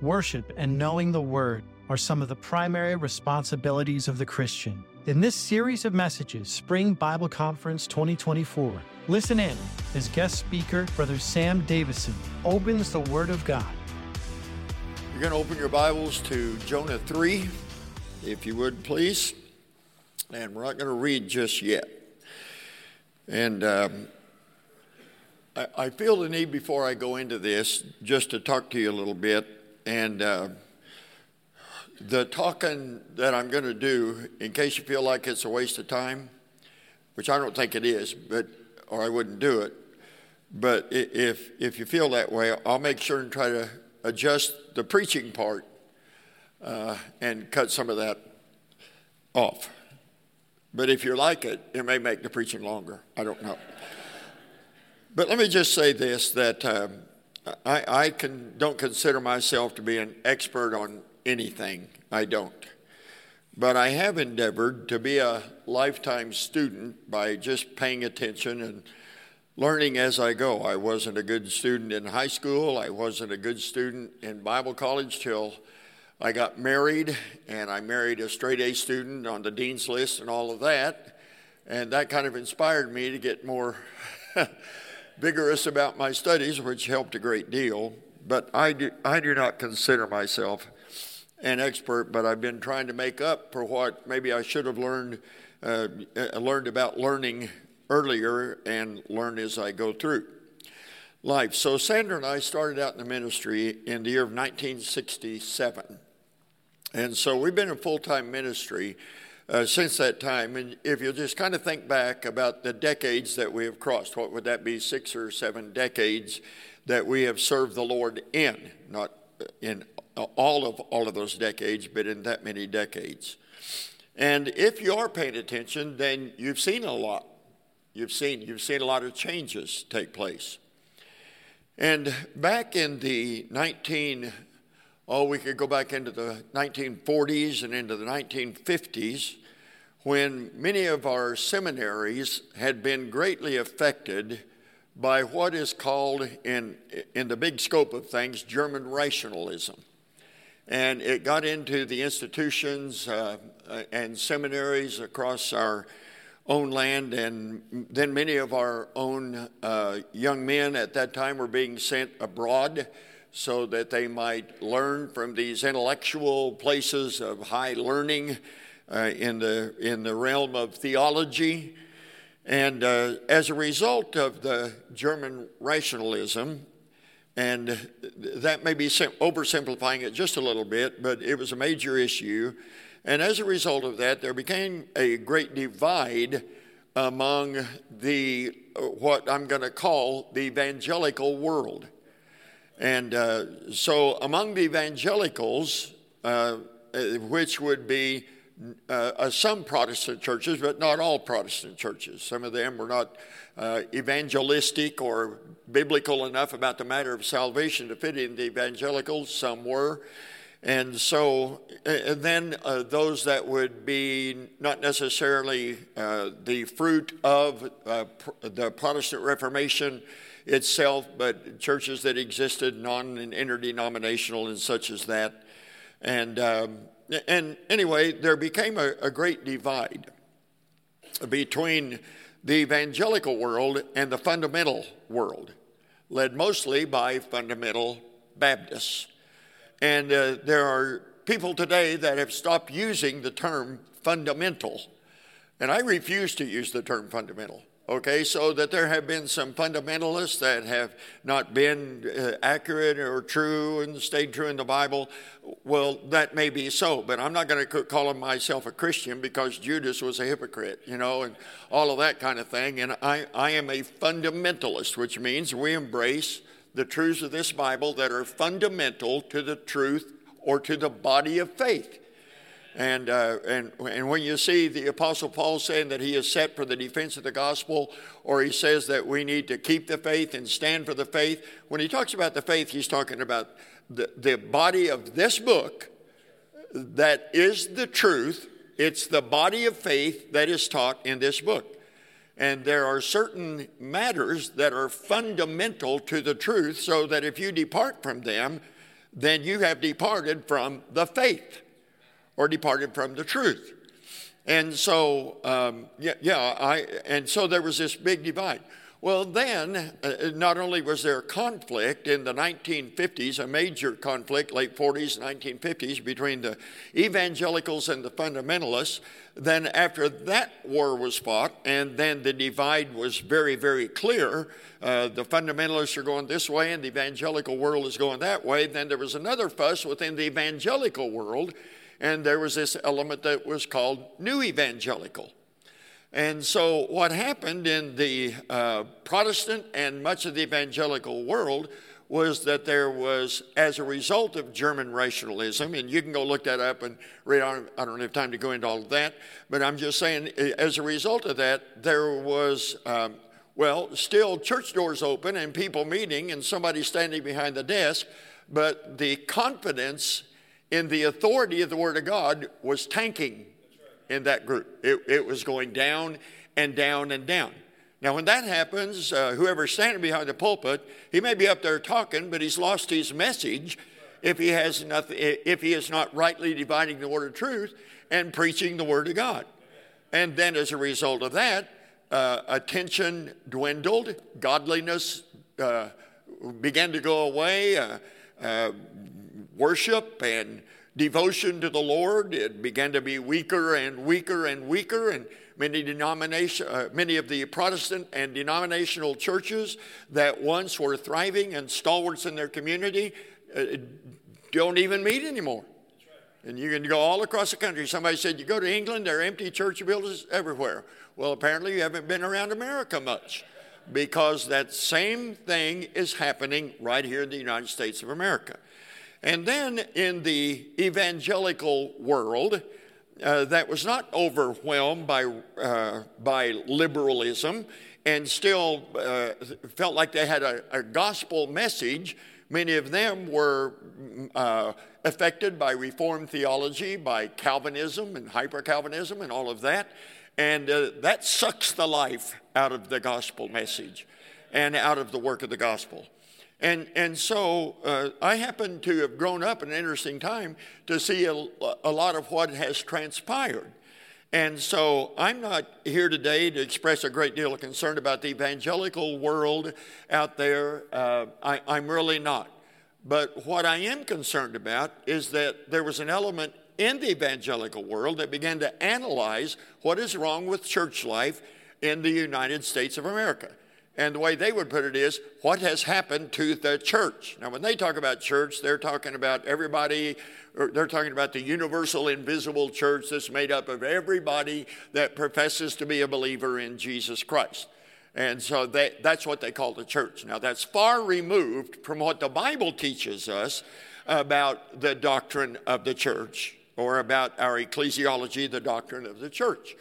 worship, and knowing the Word are some of the primary responsibilities of the Christian. In this series of messages, Spring Bible Conference 2024, listen in as guest speaker, Brother Sam Davison, opens the Word of God. You're going to open your Bibles to Jonah 3, if you would, please. And we're not going to read just yet. And I feel the need before I go into this just to talk to you a little bit. And the talking that I'm going to do, in case you feel like it's a waste of time, which I don't think it is, or I wouldn't do it. But if you feel that way, I'll make sure and try to adjust the preaching part and cut some of that off. But if you like it, it may make the preaching longer. I don't know. But let me just say this, that I don't consider myself to be an expert on anything. I don't. But I have endeavored to be a lifetime student by just paying attention and learning as I go. I wasn't a good student in high school. I wasn't a good student in Bible college till I got married, and I married a straight A student on the dean's list and all of that. And that kind of inspired me to get more vigorous about my studies, which helped a great deal. But I do not consider myself an expert, but I've been trying to make up for what maybe I should have learned about learning earlier and learn as I go through life. So Sandra and I started out in the ministry in the year of 1967. And so we've been in full-time ministry since that time. And if you just kind of think back about the decades that we have crossed, what would that be, 6 or 7 decades that we have served the Lord in? Not in all of those decades, but in that many decades. And if you are paying attention, then you've seen a lot. You've seen a lot of changes take place. And back in the we could go back into the 1940s and into the 1950s, when many of our seminaries had been greatly affected by what is called, in the big scope of things, German rationalism. And it got into the institutions and seminaries across our own land, and then many of our own young men at that time were being sent abroad so that they might learn from these intellectual places of high learning in the realm of theology. And as a result of the German rationalism, and that may be oversimplifying it just a little bit, but it was a major issue. And as a result of that, there became a great divide among what I'm going to call the evangelical world. And so among the evangelicals, which would be some Protestant churches, but not all Protestant churches. Some of them were not evangelistic or biblical enough about the matter of salvation to fit in the evangelicals. Some were. And so then those that would be not necessarily the fruit of the Protestant Reformation itself, but churches that existed, non- and interdenominational and such as that. And anyway, there became a great divide between the evangelical world and the fundamental world, led mostly by fundamental Baptists. And there are people today that have stopped using the term fundamental. And I refuse to use the term fundamental. Okay, so that there have been some fundamentalists that have not been accurate or true and stayed true in the Bible. Well, that may be so, but I'm not going to call myself a Christian because Judas was a hypocrite, and all of that kind of thing. And I am a fundamentalist, which means we embrace the truths of this Bible that are fundamental to the truth or to the body of faith. And when you see the Apostle Paul saying that he is set for the defense of the gospel, or he says that we need to keep the faith and stand for the faith, when he talks about the faith, he's talking about the body of this book that is the truth. It's the body of faith that is taught in this book. And there are certain matters that are fundamental to the truth, so that if you depart from them, then you have departed from the faith or departed from the truth. And so, and so there was this big divide. Well, then, not only was there conflict in the 1950s, a major conflict, late 40s, 1950s, between the evangelicals and the fundamentalists. Then after that war was fought, and then the divide was very, very clear. The fundamentalists are going this way, and the evangelical world is going that way. Then there was another fuss within the evangelical world, and there was this element that was called New Evangelical. And so what happened in the Protestant and much of the evangelical world was that there was, as a result of German racialism, and you can go look that up and read on, I don't have time to go into all of that, but I'm just saying, as a result of that, there was, still church doors open and people meeting and somebody standing behind the desk, but the confidence in the authority of the Word of God was tanking in that group. It was going down and down and down. Now, when that happens, whoever's standing behind the pulpit, he may be up there talking, but he's lost his message if he is not rightly dividing the word of truth and preaching the word of God. And then as a result of that, attention dwindled, godliness began to go away, worship and devotion to the Lord, it began to be weaker and weaker and weaker, and many of the Protestant and denominational churches that once were thriving and stalwarts in their community don't even meet anymore. And you can go all across the country. Somebody said, you go to England, there are empty church buildings everywhere. Well, apparently you haven't been around America much, because that same thing is happening right here in the United States of America. And then in the evangelical world, that was not overwhelmed by liberalism and still felt like they had a gospel message. Many of them were affected by Reformed theology, by Calvinism and hyper-Calvinism and all of that. And that sucks the life out of the gospel message and out of the work of the gospel. And so I happen to have grown up in an interesting time to see a lot of what has transpired. And so I'm not here today to express a great deal of concern about the evangelical world out there. I'm really not. But what I am concerned about is that there was an element in the evangelical world that began to analyze what is wrong with church life in the United States of America. And the way they would put it is, what has happened to the church? Now, when they talk about church, they're talking about everybody, or they're talking about the universal invisible church that's made up of everybody that professes to be a believer in Jesus Christ. And so that's what they call the church. Now, that's far removed from what the Bible teaches us about the doctrine of the church, or about our ecclesiology, the doctrine of the church.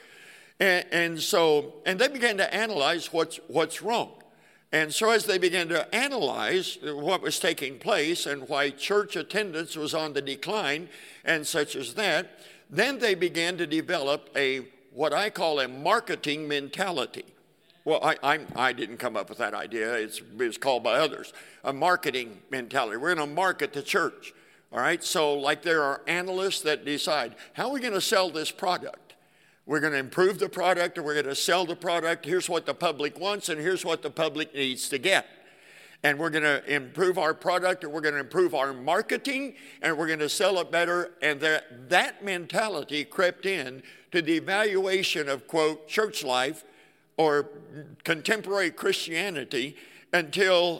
And they began to analyze what's wrong. And so as they began to analyze what was taking place and why church attendance was on the decline and such as that, then they began to develop what I call a marketing mentality. Well, I didn't come up with that idea. It was called by others. A marketing mentality. We're going to market the church. All right? So like there are analysts that decide, how are we going to sell this product? We're going to improve the product, or we're going to sell the product. Here's what the public wants, and here's what the public needs to get. And we're going to improve our product, or we're going to improve our marketing, and we're going to sell it better. And that mentality crept in to the evaluation of, quote, church life or contemporary Christianity until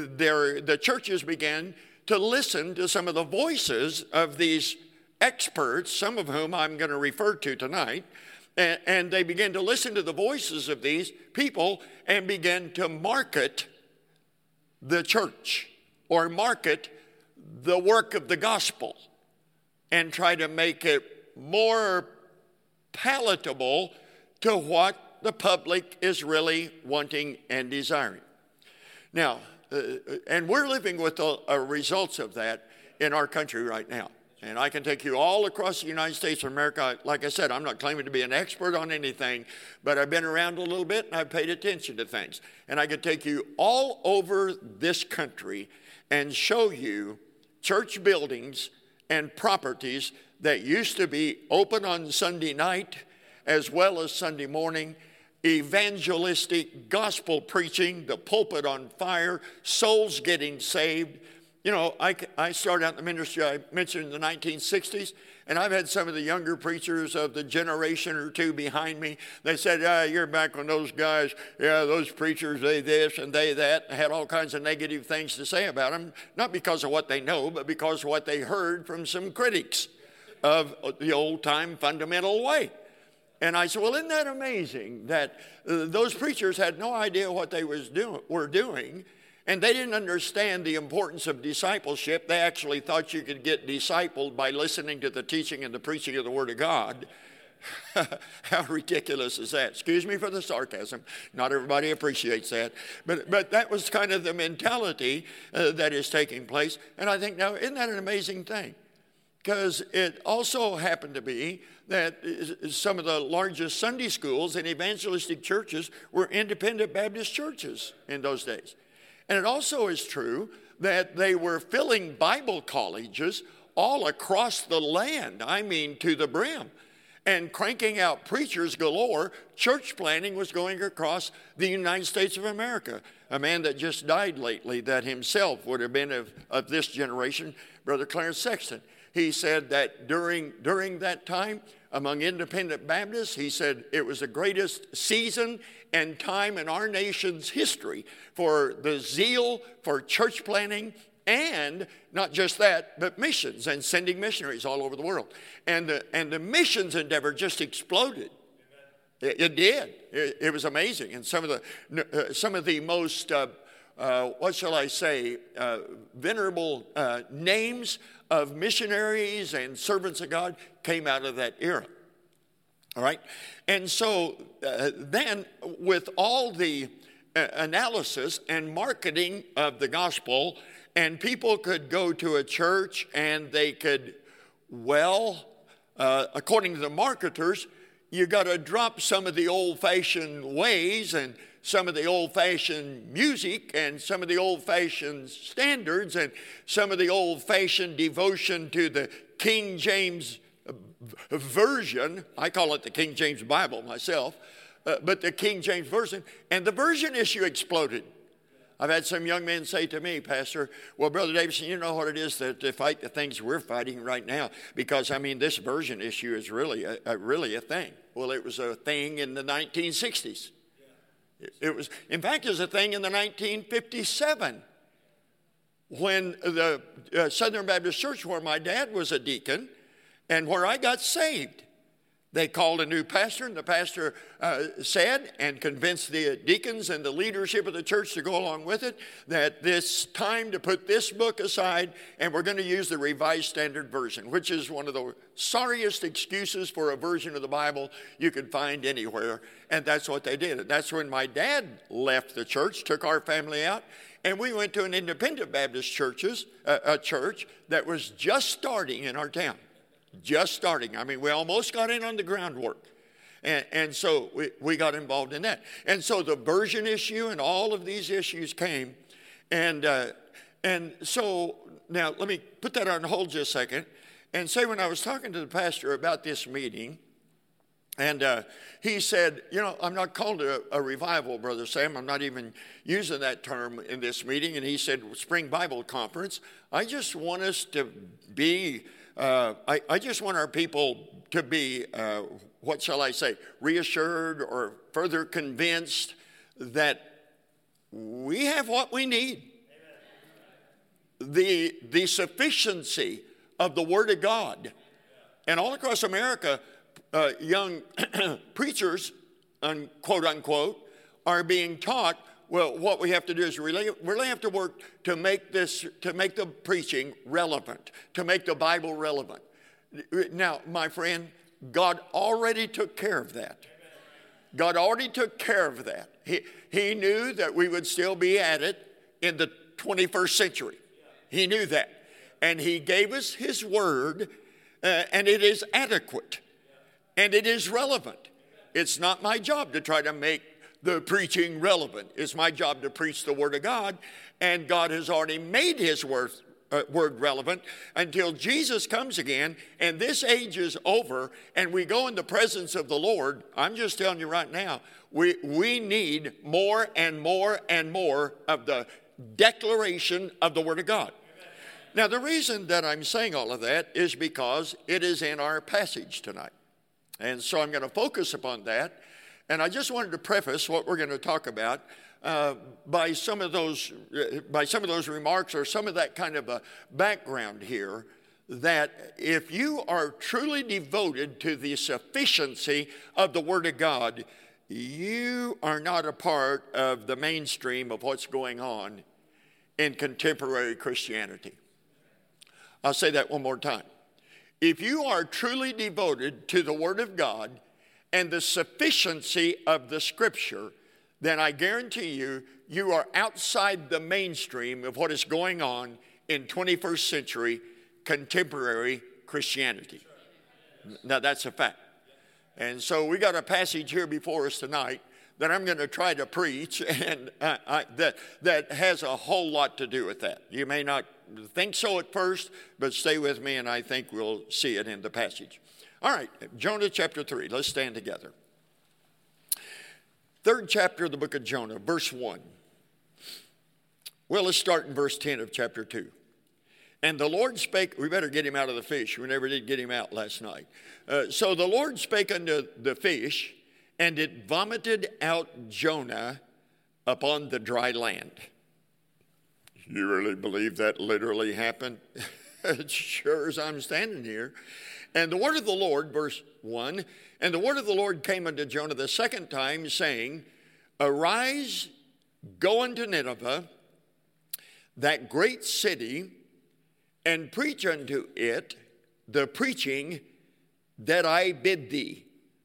the churches began to listen to some of the voices of these experts, some of whom I'm going to refer to tonight. And they began to listen to the voices of these people and began to market the church, or market the work of the gospel, and try to make it more palatable to what the public is really wanting and desiring. Now, and we're living with the results of that in our country right now. And I can take you all across the United States of America. Like I said, I'm not claiming to be an expert on anything, but I've been around a little bit and I've paid attention to things. And I could take you all over this country and show you church buildings and properties that used to be open on Sunday night as well as Sunday morning, evangelistic gospel preaching, the pulpit on fire, souls getting saved. You know, I started out in the ministry, I mentioned in the 1960s, and I've had some of the younger preachers of the generation or two behind me. They said, you're back when those guys, those preachers, they this and they that. I had all kinds of negative things to say about them, not because of what they know, but because of what they heard from some critics of the old-time fundamental way. And I said, well, isn't that amazing that those preachers had no idea what they were doing, and they didn't understand the importance of discipleship. They actually thought you could get discipled by listening to the teaching and the preaching of the Word of God. How ridiculous is that? Excuse me for the sarcasm. Not everybody appreciates that. But that was kind of the mentality that is taking place. And I think, now, isn't that an amazing thing? Because it also happened to be that some of the largest Sunday schools and evangelistic churches were independent Baptist churches in those days. And it also is true that they were filling Bible colleges all across the land, I mean to the brim, and cranking out preachers galore. Church planting was going across the United States of America. A man that just died lately that himself would have been of this generation, Brother Clarence Sexton. He said that during that time, among independent Baptists, he said it was the greatest season and time in our nation's history for the zeal for church planting, and not just that, but missions and sending missionaries all over the world. And the missions endeavor just exploded. It did. It was amazing. And some of the most venerable names of missionaries and servants of God came out of that era. All right? And so then with all the analysis and marketing of the gospel, and people could go to a church and they could, according to the marketers, you got to drop some of the old-fashioned ways and some of the old-fashioned music and some of the old-fashioned standards and some of the old-fashioned devotion to the King James Version. I call it the King James Bible myself, but the King James Version. And the version issue exploded. I've had some young men say to me, Pastor, well, Brother Davidson, you know what it is to fight the things we're fighting right now? Because, I mean, this version issue is really a thing. Well, it was a thing in the 1960s. It was a thing in the 1957 when the Southern Baptist Church, where my dad was a deacon and where I got saved, they called a new pastor, and the pastor said and convinced the deacons and the leadership of the church to go along with it that it's time to put this book aside and we're going to use the Revised Standard Version, which is one of the sorriest excuses for a version of the Bible you could find anywhere. And that's what they did. And that's when my dad left the church, took our family out, and we went to an independent Baptist a church that was just starting in our town. Just starting. I mean, we almost got in on the groundwork. And so we got involved in that. And so the version issue and all of these issues came. And so now let me put that on hold just a second and say, when I was talking to the pastor about this meeting, and he said, you know, I'm not called a revival, Brother Sam. I'm not even using that term in this meeting. And he said, Spring Bible Conference. I just want us to be... I just want our people to be, reassured or further convinced that we have what we need. The sufficiency of the Word of God. And all across America, young preachers, quote unquote, are being taught, well, what we have to do is really have to work to make the preaching relevant, to make the Bible relevant. Now, my friend, God already took care of that. God already took care of that. He knew that we would still be at it in the 21st century. He knew that. And He gave us His Word, and it is adequate, and it is relevant. It's not my job to try to make the preaching relevant. It's my job to preach the Word of God, and God has already made His Word word relevant until Jesus comes again and this age is over and we go in the presence of the Lord. I'm just telling you right now, we need more and more and more of the declaration of the Word of God. Now, the reason that I'm saying all of that is because it is in our passage tonight. And so I'm going to focus upon that. And I just wanted to preface what we're going to talk about by some of those remarks or some of that kind of a background here, that if you are truly devoted to the sufficiency of the Word of God, you are not a part of the mainstream of what's going on in contemporary Christianity. I'll say that one more time. If you are truly devoted to the Word of God and the sufficiency of the Scripture, then I guarantee you, you are outside the mainstream of what is going on in 21st century contemporary Christianity. Now, that's a fact. And so we got a passage here before us tonight that I'm going to try to preach, and that has a whole lot to do with that. You may not think so at first, but stay with me, and I think we'll see it in the passage. All right, Jonah chapter 3. Let's stand together. Third chapter of the book of Jonah, verse 1. Well, let's start in verse 10 of chapter 2. And the Lord spake, we better get him out of the fish. We never did get him out last night. So the Lord spake unto the fish, and it vomited out Jonah upon the dry land. You really believe that literally happened? Sure as I'm standing here. And the word of the Lord, verse 1, and the word of the Lord came unto Jonah the second time, saying, Arise, go unto Nineveh, that great city, and preach unto it the preaching that I bid thee.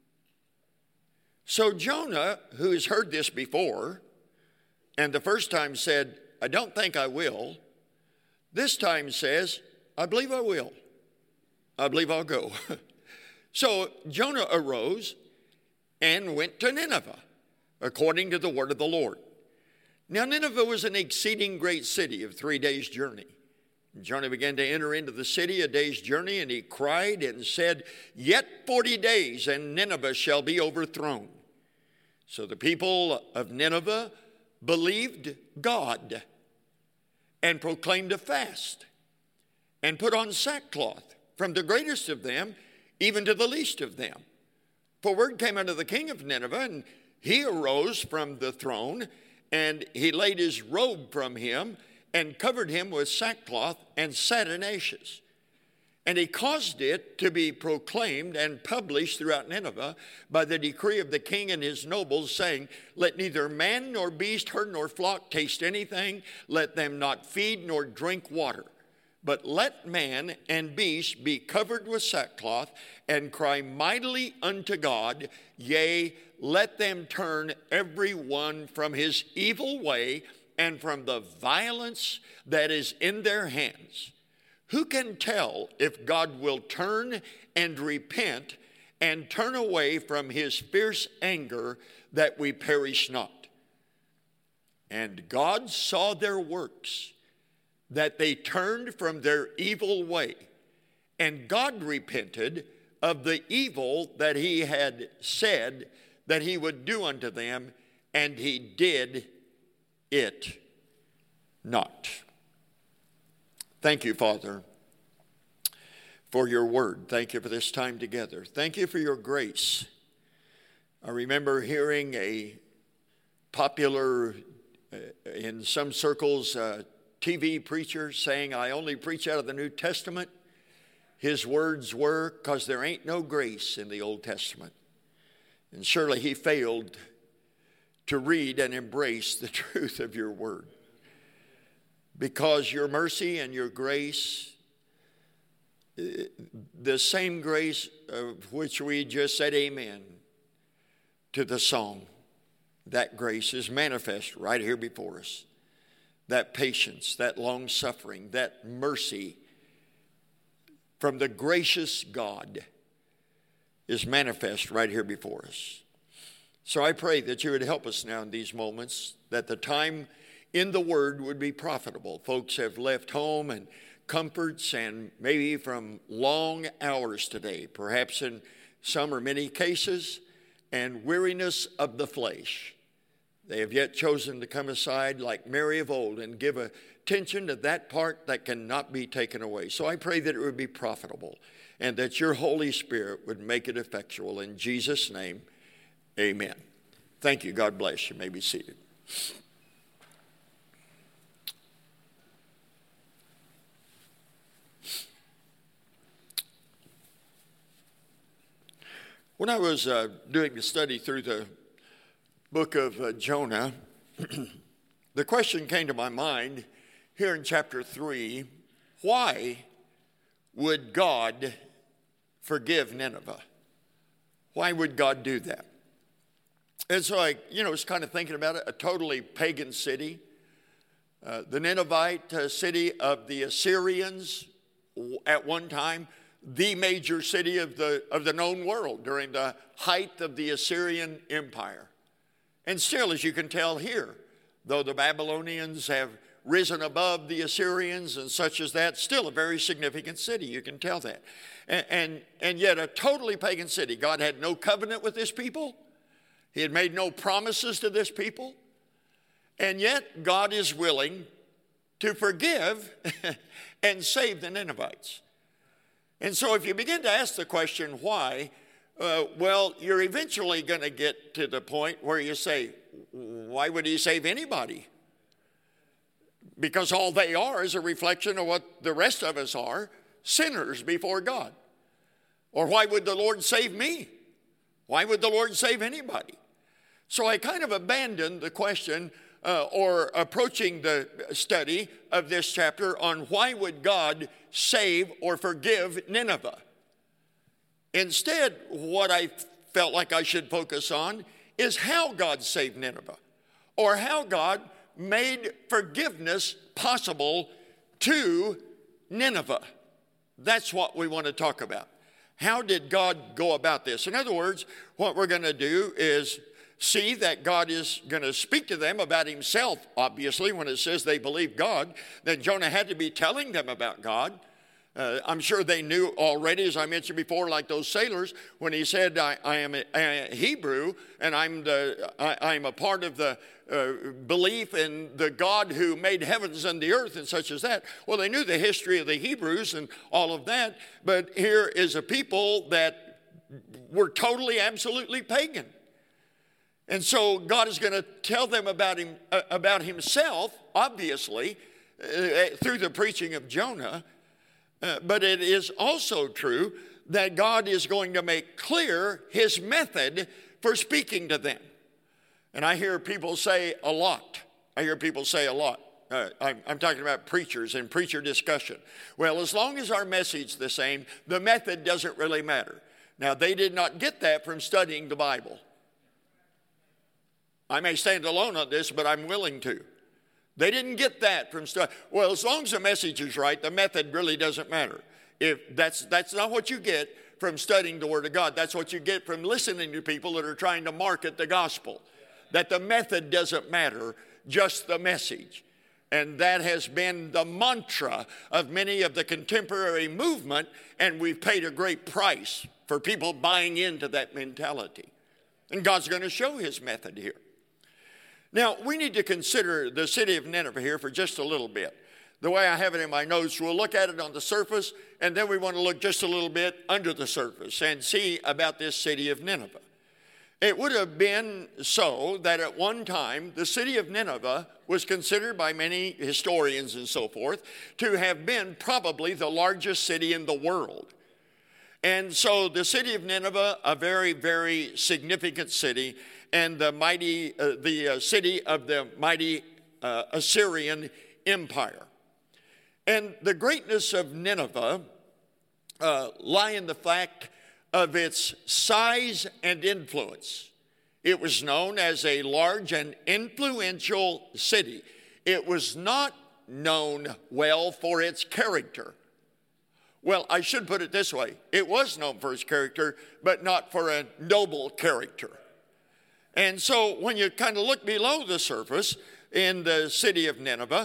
So Jonah, who has heard this before, and the first time said, I don't think I will, this time says, I believe I will. I believe I'll go. So Jonah arose and went to Nineveh, according to the word of the Lord. Now Nineveh was an exceeding great city of 3 days' journey. Jonah began to enter into the city a day's journey, and he cried and said, Yet 40 days, and Nineveh shall be overthrown. So the people of Nineveh believed God and proclaimed a fast and put on sackcloth, from the greatest of them even to the least of them. For word came unto the king of Nineveh, and he arose from the throne, and he laid his robe from him and covered him with sackcloth and sat in ashes. And he caused it to be proclaimed and published throughout Nineveh by the decree of the king and his nobles, saying, Let neither man nor beast, herd nor flock taste anything. Let them not feed nor drink water. But let man and beast be covered with sackcloth and cry mightily unto God. Yea, let them turn every one from his evil way and from the violence that is in their hands. Who can tell if God will turn and repent and turn away from his fierce anger, that we perish not? And God saw their works, that they turned from their evil way, and God repented of the evil that he had said that he would do unto them, and he did it not. Thank you, Father, for your word. Thank you for this time together. Thank you for your grace. I remember hearing a popular, in some circles, TV preacher saying, I only preach out of the New Testament. His words were, because there ain't no grace in the Old Testament. And surely he failed to read and embrace the truth of your word. Because your mercy and your grace, the same grace of which we just said amen to the song, that grace is manifest right here before us. That patience, that long suffering, that mercy from the gracious God is manifest right here before us. So I pray that you would help us now in these moments, that the time in the Word would be profitable. Folks have left home and comforts and maybe from long hours today, perhaps in some or many cases, and weariness of the flesh. They have yet chosen to come aside like Mary of old and give attention to that part that cannot be taken away. So I pray that it would be profitable and that your Holy Spirit would make it effectual. In Jesus' name, amen. Thank you. God bless you. You may be seated. When I was doing the study through the book of Jonah, the question came to my mind here in chapter 3, why would God forgive Nineveh? Why would God do that? And so I, was kind of thinking about it, a totally pagan city. The Ninevite city of the Assyrians at one time, the major city of the known world during the height of the Assyrian Empire. And still, as you can tell here, though the Babylonians have risen above the Assyrians and such as that, still a very significant city. You can tell that. And yet a totally pagan city. God had no covenant with this people. He had made no promises to this people. And yet God is willing to forgive and save the Ninevites. And so if you begin to ask the question why, well, you're eventually going to get to the point where you say, why would he save anybody? Because all they are is a reflection of what the rest of us are, sinners before God. Or why would the Lord save me? Why would the Lord save anybody? So I kind of abandoned the question or approaching the study of this chapter on why would God save or forgive Nineveh. Instead, what I felt like I should focus on is how God saved Nineveh, or how God made forgiveness possible to Nineveh. That's what we want to talk about. How did God go about this? In other words, what we're going to do is see that God is going to speak to them about himself. Obviously, when it says they believe God, then Jonah had to be telling them about God. I'm sure they knew already, as I mentioned before, like those sailors, when he said, I am a Hebrew, and I'm a part of the belief in the God who made heavens and the earth and such as that. Well, they knew the history of the Hebrews and all of that, but here is a people that were totally, absolutely pagan. And so God is going to tell them about himself, obviously, through the preaching of Jonah. But it is also true that God is going to make clear his method for speaking to them. And I hear people say a lot. I'm talking about preachers and preacher discussion. Well, as long as our message is the same, the method doesn't really matter. Now, they did not get that from studying the Bible. I may stand alone on this, but I'm willing to. They didn't get that from study. Well, as long as the message is right, the method really doesn't matter. If that's not what you get from studying the Word of God. That's what you get from listening to people that are trying to market the gospel. That the method doesn't matter, just the message. And that has been the mantra of many of the contemporary movement, and we've paid a great price for people buying into that mentality. And God's going to show his method here. Now, we need to consider the city of Nineveh here for just a little bit. The way I have it in my notes, we'll look at it on the surface, and then we want to look just a little bit under the surface and see about this city of Nineveh. It would have been so that at one time, the city of Nineveh was considered by many historians and so forth to have been probably the largest city in the world. And so the city of Nineveh, a very, very significant city, and the city of the mighty Assyrian Empire. And the greatness of Nineveh lie in the fact of its size and influence. It was known as a large and influential city. It was not known well for its character. Well, I should put it this way. It was known for its character, but not for a noble character. And so when you kind of look below the surface in the city of Nineveh,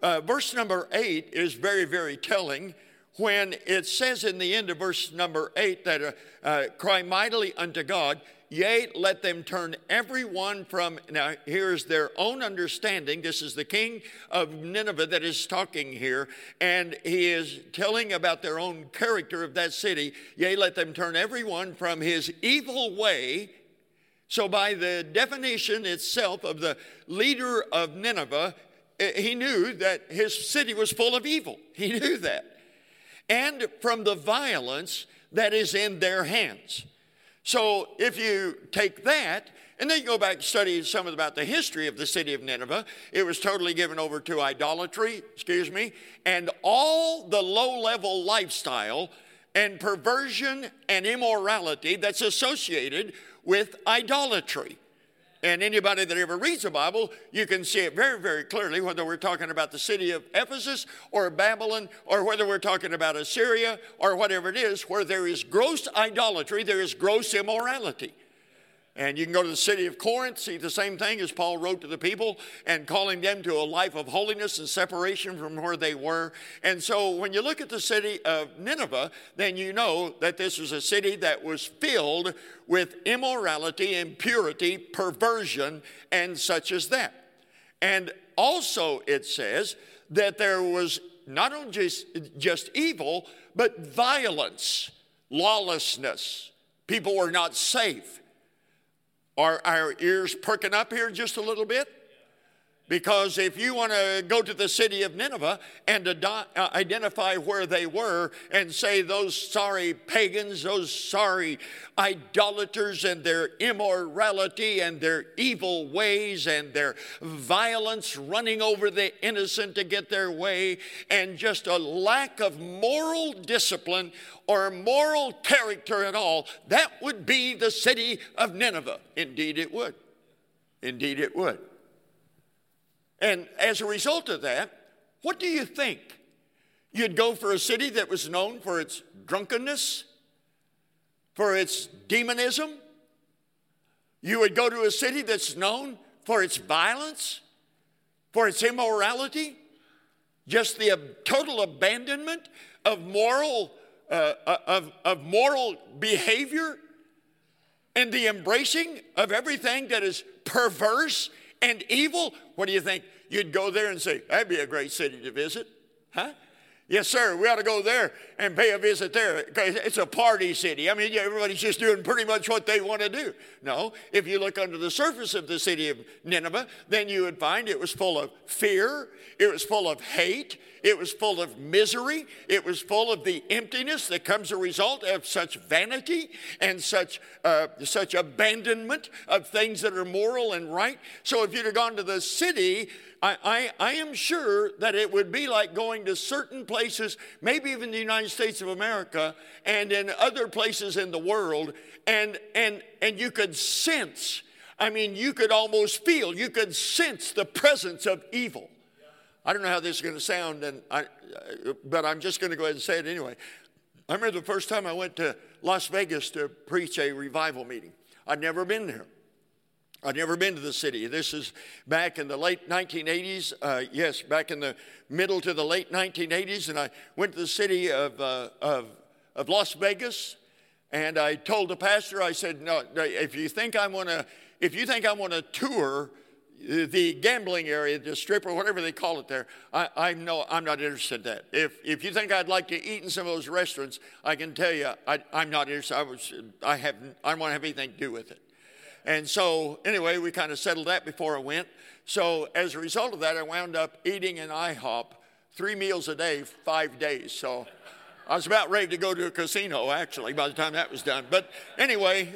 verse number 8 is very, very telling when it says in the end of verse number 8 that cry mightily unto God, yea, let them turn every one from, now here's their own understanding. This is the king of Nineveh that is talking here, and he is telling about their own character of that city. Yea, let them turn every one from his evil way. So by the definition itself of the leader of Nineveh, he knew that his city was full of evil. He knew that. And from the violence that is in their hands. So if you take that, and then you go back and study some about the history of the city of Nineveh, it was totally given over to idolatry, and all the low-level lifestyle and perversion and immorality that's associated with idolatry. And anybody that ever reads the Bible, you can see it very, very clearly, whether we're talking about the city of Ephesus or Babylon, or whether we're talking about Assyria or whatever it is, where there is gross idolatry, there is gross immorality. And you can go to the city of Corinth, see the same thing as Paul wrote to the people and calling them to a life of holiness and separation from where they were. And so when you look at the city of Nineveh, then you know that this was a city that was filled with immorality, impurity, perversion, and such as that. And also it says that there was not only just evil, but violence, lawlessness. People were not safe. Are our ears perking up here just a little bit? Because if you want to go to the city of Nineveh and identify where they were and say those sorry pagans, those sorry idolaters and their immorality and their evil ways and their violence running over the innocent to get their way and just a lack of moral discipline or moral character at all, that would be the city of Nineveh. Indeed it would. Indeed it would. And as a result of that, what do you think? You'd go for a city that was known for its drunkenness, for its demonism. You would go to a city that's known for its violence, for its immorality, just the total abandonment of moral behavior, and the embracing of everything that is perverse and evil. What do you think? You'd go there and say, that'd be a great city to visit. Huh? Yes, sir, we ought to go there and pay a visit there. It's a party city. I mean, everybody's just doing pretty much what they want to do. No, if you look under the surface of the city of Nineveh, then you would find it was full of fear. It was full of hate. It was full of misery. It was full of the emptiness that comes as a result of such vanity and such abandonment of things that are moral and right. So if you'd have gone to the city, I am sure that it would be like going to certain places, maybe even the United States of America and in other places in the world, and you could sense, you could almost feel, you could sense the presence of evil. I don't know how this is going to sound, but I'm just going to go ahead and say it anyway. I remember the first time I went to Las Vegas to preach a revival meeting. I'd never been there. I'd never been to the city. This is back in the late 1980s. Yes, back in the middle to the late 1980s. And I went to the city of Las Vegas, and I told the pastor, I said, no, if you think I want to tour the gambling area, the strip or whatever they call it there, I'm not interested in that. If you think I'd like to eat in some of those restaurants, I can tell you I'm not interested. I don't want to have anything to do with it. And so anyway, we kind of settled that before I went. So as a result of that, I wound up eating in IHOP 3 meals a day, 5 days. So I was about ready to go to a casino, actually, by the time that was done. But anyway,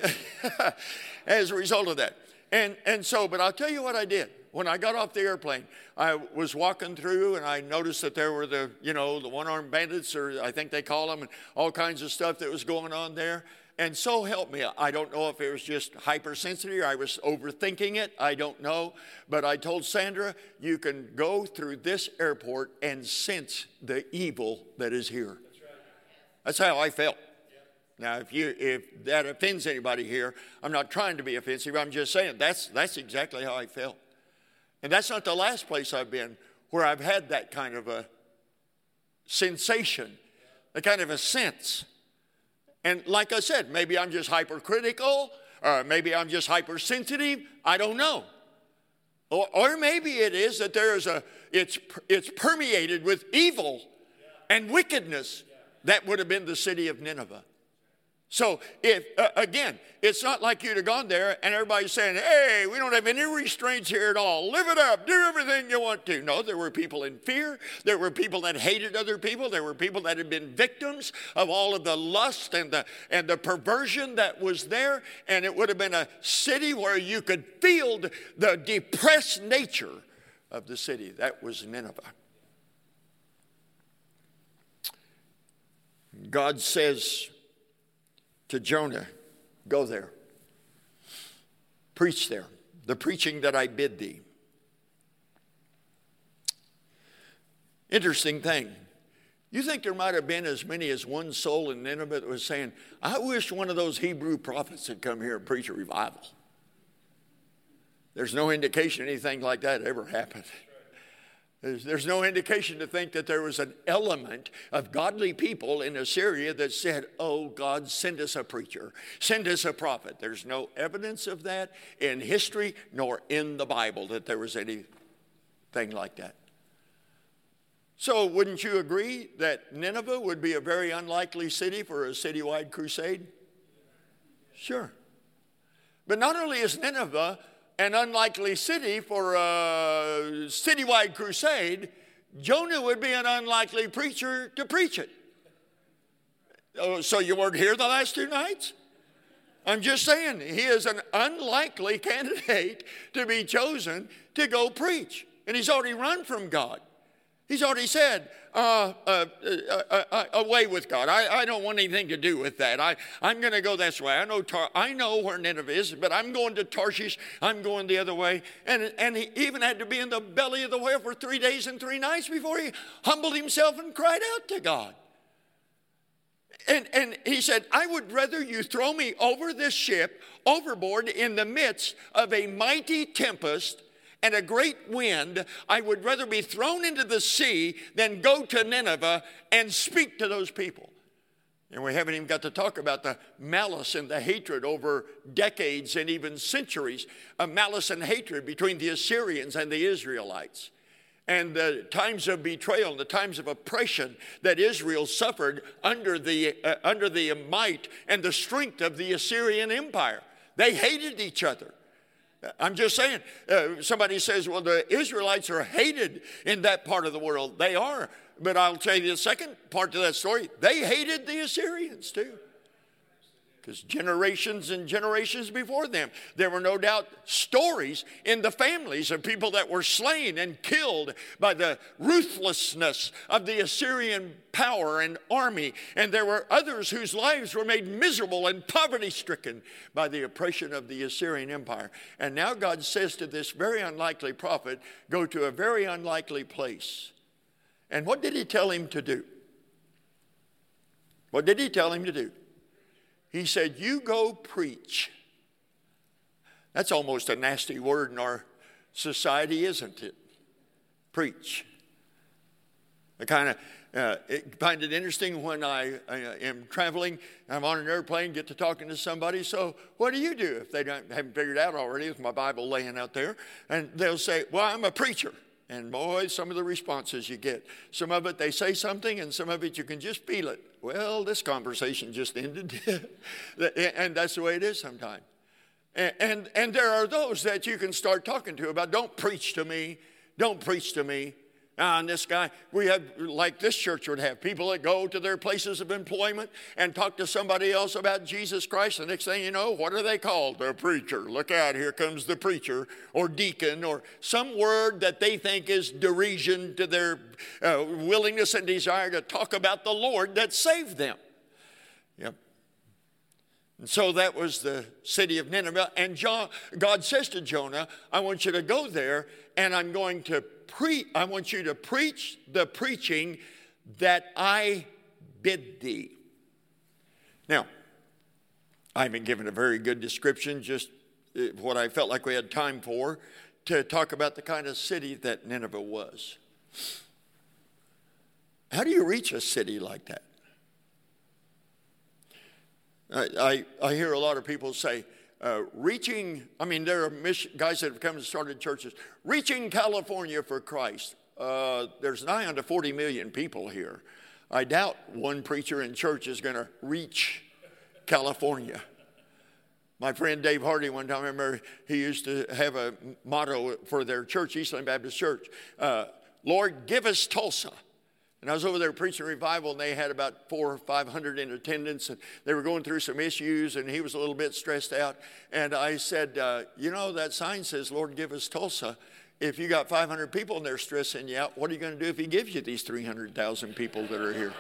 as a result of that. But I'll tell you what I did. When I got off the airplane, I was walking through and I noticed that there were the one-armed bandits, or I think they call them, and all kinds of stuff that was going on there. And so help me, I don't know if it was just hypersensitive or I was overthinking it. I don't know. But I told Sandra, you can go through this airport and sense the evil that is here. That's right. That's how I felt. Now, if that offends anybody here, I'm not trying to be offensive. I'm just saying that's exactly how I felt. And that's not the last place I've been where I've had that kind of a sensation, a kind of a sense. And like I said, maybe I'm just hypercritical, or maybe I'm just hypersensitive. I don't know. Or maybe it is that it's permeated with evil and wickedness. That would have been the city of Nineveh. So, again, it's not like you'd have gone there and everybody's saying, hey, we don't have any restraints here at all. Live it up. Do everything you want to. No, there were people in fear. There were people that hated other people. There were people that had been victims of all of the lust and the perversion that was there. And it would have been a city where you could feel the depressed nature of the city. That was Nineveh. God says to Jonah, go there. Preach there. The preaching that I bid thee. Interesting thing. You think there might have been as many as one soul in Nineveh that was saying, I wish one of those Hebrew prophets had come here and preach a revival. There's no indication anything like that ever happened. There's no indication to think that there was an element of godly people in Assyria that said, oh, God, send us a preacher, send us a prophet. There's no evidence of that in history nor in the Bible that there was anything like that. So wouldn't you agree that Nineveh would be a very unlikely city for a citywide crusade? Sure. But not only is Nineveh an unlikely city for a citywide crusade, Jonah would be an unlikely preacher to preach it. Oh, so you weren't here the last 2 nights? I'm just saying, he is an unlikely candidate to be chosen to go preach. And he's already run from God. He's already said, away with God. I don't want anything to do with that. I'm going to go this way. I know where Nineveh is, but I'm going to Tarshish. I'm going the other way. And he even had to be in the belly of the whale for 3 days and 3 nights before he humbled himself and cried out to God. And he said, I would rather you throw me over this ship, overboard in the midst of a mighty tempest and a great wind. I would rather be thrown into the sea than go to Nineveh and speak to those people. And we haven't even got to talk about the malice and the hatred over decades and even centuries of malice and hatred between the Assyrians and the Israelites. And the times of betrayal and the times of oppression that Israel suffered under the might and the strength of the Assyrian Empire. They hated each other. I'm just saying, somebody says, well, the Israelites are hated in that part of the world. They are. But I'll tell you the second part to that story. They hated the Assyrians too. Because generations and generations before them, there were no doubt stories in the families of people that were slain and killed by the ruthlessness of the Assyrian power and army. And there were others whose lives were made miserable and poverty-stricken by the oppression of the Assyrian Empire. And now God says to this very unlikely prophet, go to a very unlikely place. And what did he tell him to do? What did he tell him to do? He said, you go preach. That's almost a nasty word in our society, isn't it? Preach. I kind of find it interesting when I am traveling, I'm on an airplane, get to talking to somebody. So what do you do if they haven't figured out already with my Bible laying out there? And they'll say, well, I'm a preacher. And boy, some of the responses you get. Some of it, they say something, and some of it, you can just feel it. Well, this conversation just ended. And that's the way it is sometimes. And there are those that you can start talking to about, don't preach to me. Don't preach to me. And this guy, we have, like this church would have, people that go to their places of employment and talk to somebody else about Jesus Christ. The next thing you know, what are they called? The preacher. Look out, here comes the preacher, or deacon, or some word that they think is derision to their willingness and desire to talk about the Lord that saved them. Yep. And so that was the city of Nineveh. And God says to Jonah, I want you to go there, and I'm going to I want you to preach the preaching that I bid thee. Now, I haven't given a very good description, just what I felt like we had time for, to talk about the kind of city that Nineveh was. How do you reach a city like that? I hear a lot of people say, there are guys that have come and started churches, reaching California for Christ. There's nigh unto 40 million people here. I doubt one preacher in church is going to reach California. My friend Dave Hardy, one time, I remember he used to have a motto for their church, Eastland Baptist Church, Lord, give us Tulsa. And I was over there preaching revival, and they had about 400 or 500 in attendance, and they were going through some issues, and he was a little bit stressed out. And I said, that sign says, Lord, give us Tulsa. If you got 500 people and they're stressing you out, what are you going to do if he gives you these 300,000 people that are here?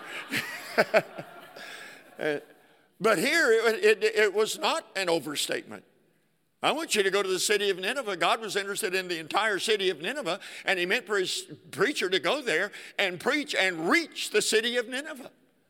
But here, it was not an overstatement. I want you to go to the city of Nineveh. God was interested in the entire city of Nineveh, and he meant for his preacher to go there and preach and reach the city of Nineveh.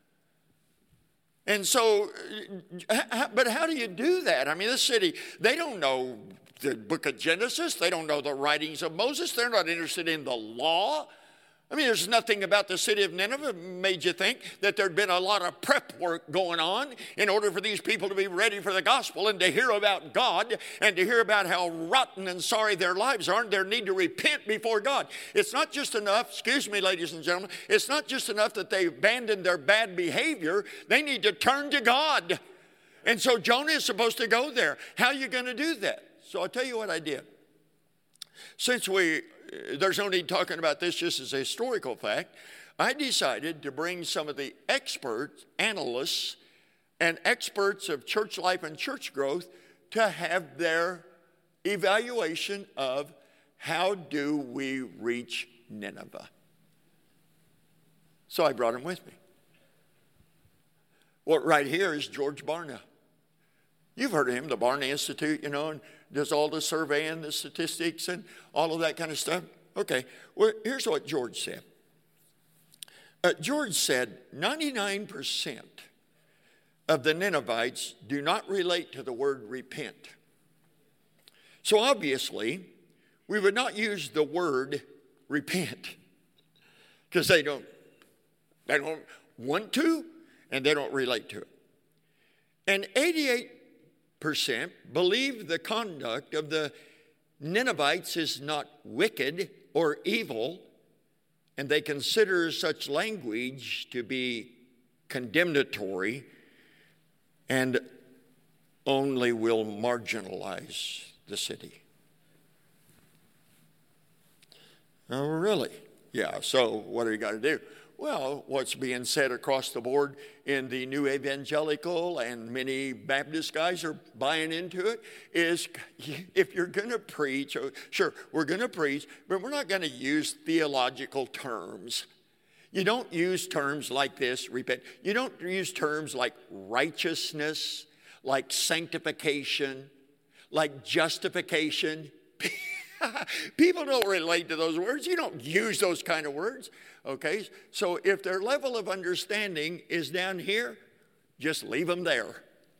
And so, but how do you do that? I mean, this city, they don't know the book of Genesis. They don't know the writings of Moses. They're not interested in the law. I mean, there's nothing about the city of Nineveh made you think that there'd been a lot of prep work going on in order for these people to be ready for the gospel and to hear about God and to hear about how rotten and sorry their lives are and their need to repent before God. It's not just enough, excuse me, ladies and gentlemen, it's not just enough that they abandoned their bad behavior. They need to turn to God. And so Jonah is supposed to go there. How are you going to do that? So I'll tell you what I did. Since there's no need talking about this just as a historical fact, I decided to bring some of the experts, analysts, and experts of church life and church growth to have their evaluation of how do we reach Nineveh. So I brought them with me. Well, right here is George Barna. You've heard of him, the Barna Institute, and does all the surveying, the statistics, and all of that kind of stuff. Okay, well, here's what George said. George said 99% of the Ninevites do not relate to the word repent. So obviously, we would not use the word repent because they don't want to and they don't relate to it. And 88% believe the conduct of the Ninevites is not wicked or evil, and they consider such language to be condemnatory and only will marginalize the city. Oh, really? Yeah, so what do you got to do? Well, what's being said across the board in the New Evangelical and many Baptist guys are buying into it is if you're going to preach, sure, we're going to preach, but we're not going to use theological terms. You don't use terms like this, repent. You don't use terms like righteousness, like sanctification, like justification. People don't relate to those words. You don't use those kind of words. Okay, so if their level of understanding is down here, just leave them there.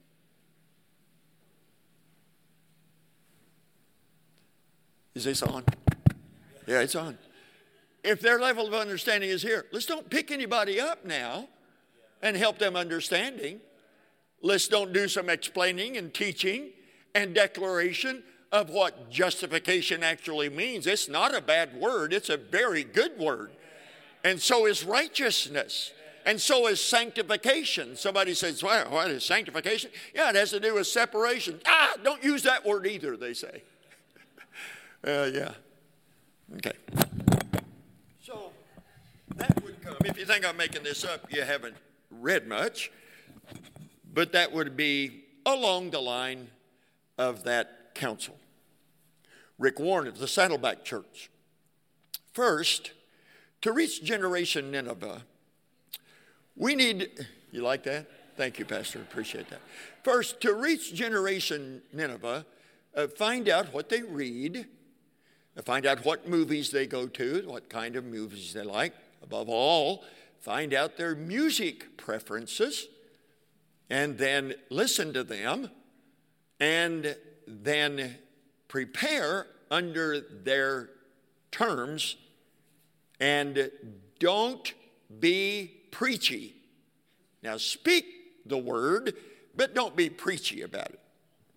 Is this on? Yeah, it's on. If their level of understanding is here, let's don't pick anybody up now and help them understanding. Let's don't do some explaining and teaching and declaration of what justification actually means. It's not a bad word. It's a very good word. And so is righteousness. And so is sanctification. Somebody says, well, what is sanctification? Yeah, it has to do with separation. Don't use that word either, they say. Yeah. Okay. So that would come. If you think I'm making this up, you haven't read much. But that would be along the line of that council. Rick Warren of the Saddleback Church. First, to reach Generation Nineveh, we need, you like that? Thank you, Pastor, appreciate that. First, to reach Generation Nineveh, find out what they read, find out what movies they go to, what kind of movies they like. Above all, find out their music preferences, and then listen to them, and then prepare under their terms And don't be preachy. Now speak the word, but don't be preachy about it.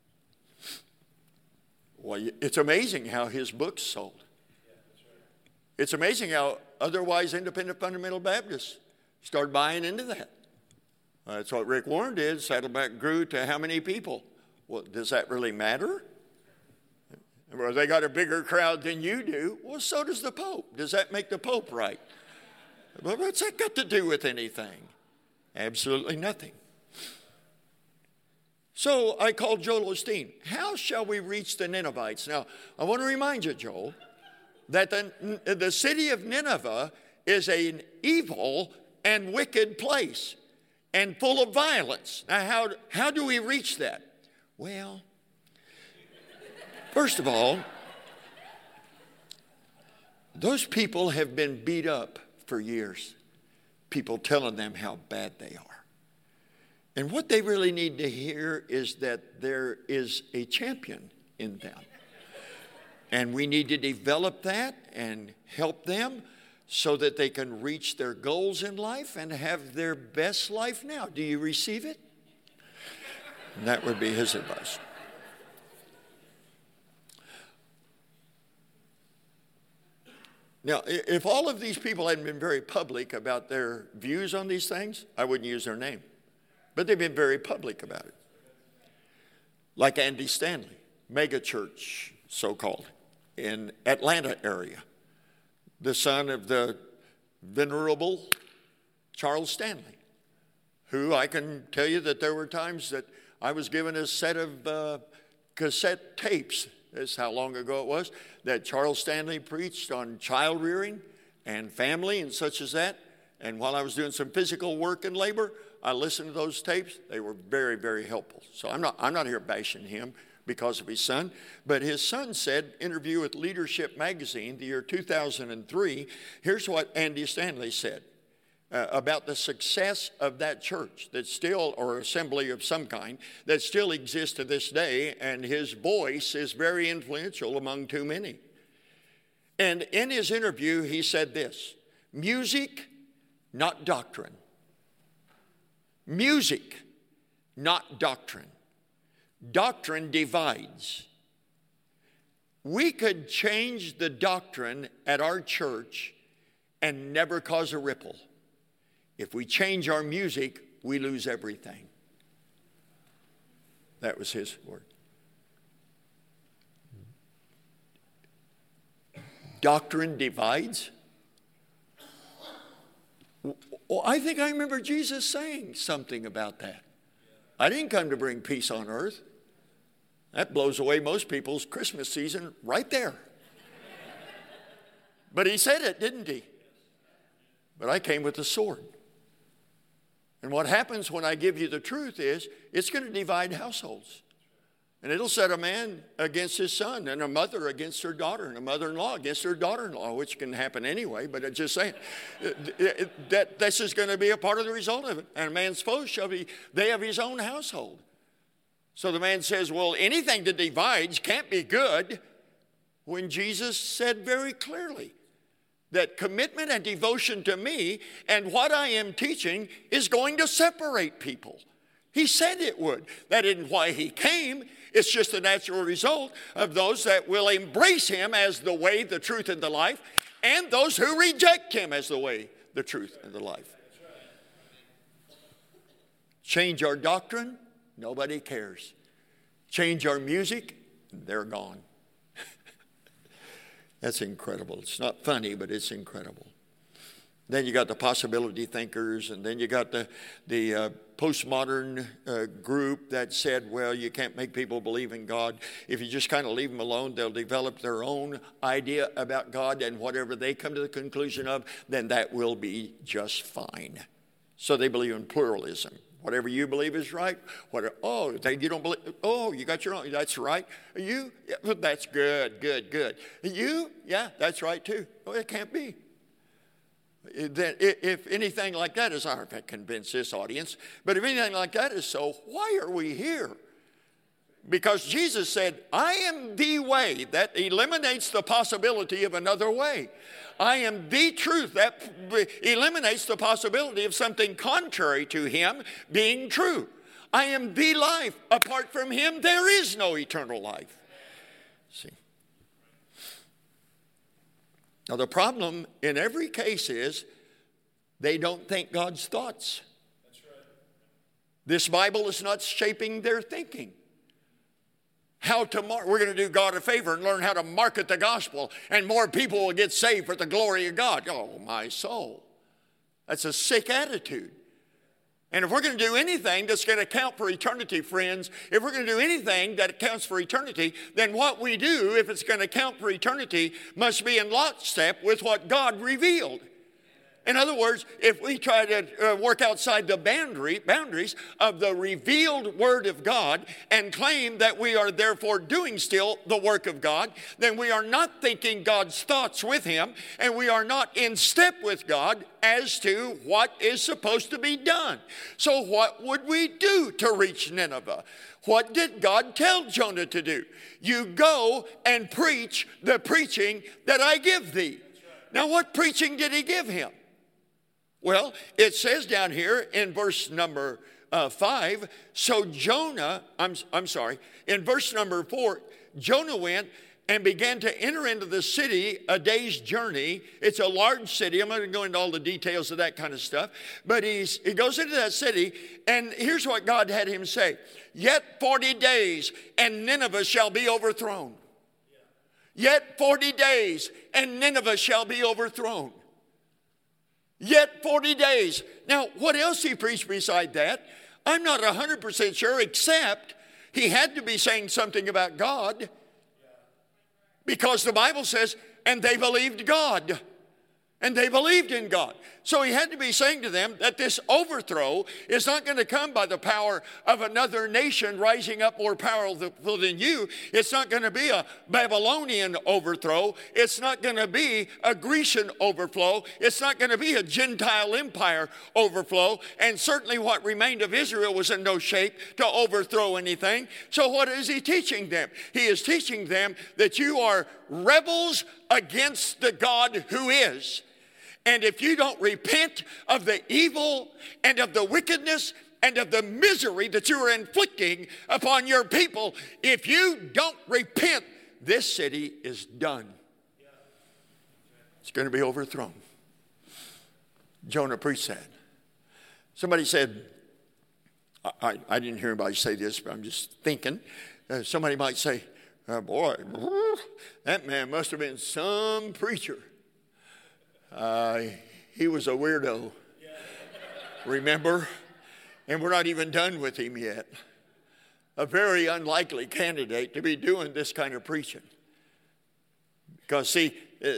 Well, it's amazing how his book's sold. It's amazing how otherwise independent fundamental Baptists started buying into that. That's what Rick Warren did. Saddleback grew to how many people? Well, does that really matter? Well, they got a bigger crowd than you do. Well, so does the Pope. Does that make the Pope right? Well, what's that got to do with anything? Absolutely nothing. So I called Joel Osteen. How shall we reach the Ninevites? Now, I want to remind you, Joel, that the city of Nineveh is an evil and wicked place and full of violence. Now, how do we reach that? Well, first of all, those people have been beat up for years. People telling them how bad they are. And what they really need to hear is that there is a champion in them. And we need to develop that and help them so that they can reach their goals in life and have their best life now. Do you receive it? And that would be his advice. Now, if all of these people hadn't been very public about their views on these things, I wouldn't use their name. But they've been very public about it. Like Andy Stanley, mega church, so-called, in Atlanta area. The son of the venerable Charles Stanley, who I can tell you that there were times that I was given a set of cassette tapes. That's how long ago it was, that Charles Stanley preached on child rearing and family and such as that. And while I was doing some physical work and labor, I listened to those tapes. They were very, very helpful. So I'm not here bashing him because of his son. But his son said, interview with Leadership Magazine, the year 2003, here's what Andy Stanley said about the success of that church that still, or assembly of some kind, that still exists to this day, and his voice is very influential among too many. And in his interview, he said this: music, not doctrine. Music, not doctrine. Doctrine divides. We could change the doctrine at our church and never cause a ripple. If we change our music, we lose everything. That was his word. Doctrine divides. Well, I think I remember Jesus saying something about that. I didn't come to bring peace on earth. That blows away most people's Christmas season right there. But he said it, didn't he? But I came with a sword. And what happens when I give you the truth is it's going to divide households. And it'll set a man against his son, and a mother against her daughter, and a mother-in-law against her daughter-in-law, which can happen anyway, but I'm just saying that this is going to be a part of the result of it. And a man's foes shall be they of his own household. So the man says, well, anything that divides can't be good, when Jesus said very clearly that commitment and devotion to me and what I am teaching is going to separate people. He said it would. That isn't why he came. It's just a natural result of those that will embrace him as the way, the truth, and the life, and those who reject him as the way, the truth, and the life. Change our doctrine, nobody cares. Change our music, they're gone. That's incredible. It's not funny, but it's incredible. Then you got the possibility thinkers, and then you got the postmodern group that said, well, you can't make people believe in God. If you just kind of leave them alone, they'll develop their own idea about God, and whatever they come to the conclusion of, then that will be just fine. So they believe in pluralism. Whatever you believe is right. You don't believe, you got your own, that's right. You, yeah, that's good. You, yeah, that's right too. Oh, it can't be. Then if anything like that is, I don't convince this audience, but if anything like that is so, why are we here? Because Jesus said, I am the way. That eliminates the possibility of another way. I am the truth. That eliminates the possibility of something contrary to him being true. I am the life. Apart from him, there is no eternal life. See? Now, the problem in every case is they don't think God's thoughts. That's right. This Bible is not shaping their thinking. We're going to do God a favor and learn how to market the gospel, and more people will get saved for the glory of God. Oh, my soul. That's a sick attitude. And if we're going to do anything that's going to count for eternity, friends, if we're going to do anything that counts for eternity, then what we do, if it's going to count for eternity, must be in lockstep with what God revealed. In other words, if we try to work outside the boundaries of the revealed Word of God and claim that we are therefore doing still the work of God, then we are not thinking God's thoughts with Him, and we are not in step with God as to what is supposed to be done. So what would we do to reach Nineveh? What did God tell Jonah to do? You go and preach the preaching that I give thee. Now, what preaching did He give him? Well, it says down here in verse number 5, so Jonah, in verse number 4, Jonah went and began to enter into the city a day's journey. It's a large city. I'm not going to go into all the details of that kind of stuff. But he goes into that city, and here's what God had him say. Yet 40 days, and Nineveh shall be overthrown. Yet 40 days, and Nineveh shall be overthrown. Yet 40 days. Now, what else he preached beside that? I'm not 100% sure, except he had to be saying something about God. Because the Bible says, and they believed God. And they believed in God. So he had to be saying to them that this overthrow is not going to come by the power of another nation rising up more powerful than you. It's not going to be a Babylonian overthrow. It's not going to be a Grecian overthrow. It's not going to be a Gentile empire overthrow. And certainly what remained of Israel was in no shape to overthrow anything. So what is he teaching them? He is teaching them that you are rebels against the God who is. And if you don't repent of the evil and of the wickedness and of the misery that you are inflicting upon your people, if you don't repent, this city is done. It's going to be overthrown. Jonah preached that. Somebody said, I didn't hear anybody say this, but I'm just thinking. Somebody might say, boy, that man must have been some preacher. He was a weirdo. Remember? And we're not even done with him yet. A very unlikely candidate to be doing this kind of preaching. Because see,